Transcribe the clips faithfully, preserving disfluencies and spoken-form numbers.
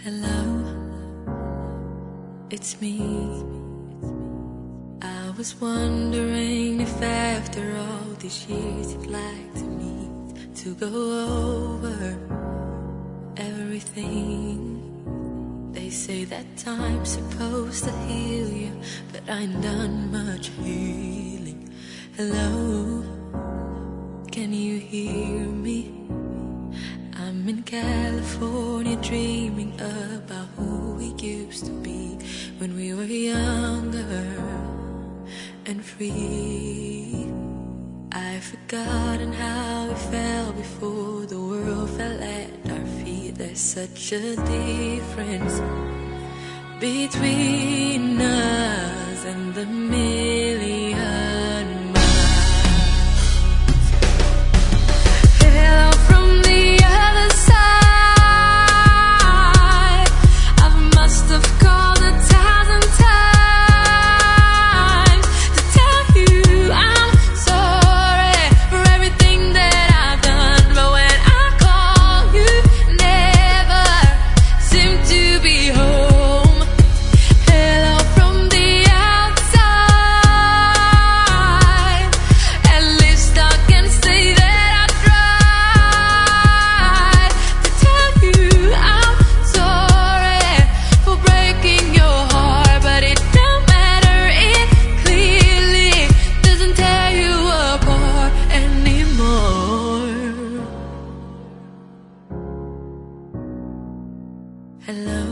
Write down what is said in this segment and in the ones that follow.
Hello, it's me. I was wondering if after all these years you'd like to meet, to go over everything. They say that time's supposed to heal you, but I ain't done much healing. Hello, can you hear me? I'm in California dreaming about who we used to be when we were younger and free. I've forgotten how we felt before the world fell at our feet. There's such a difference between us and the million Hello,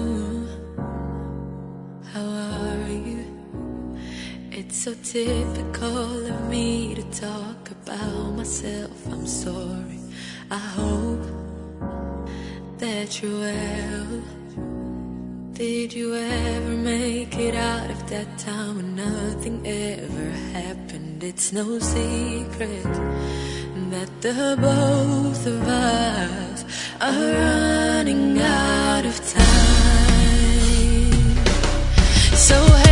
how are you? It's so typical of me to talk about myself. I'm sorry. I hope that you're well. Did you ever make it out of that time when nothing ever happened? It's no secret that the both of us are running out of time. So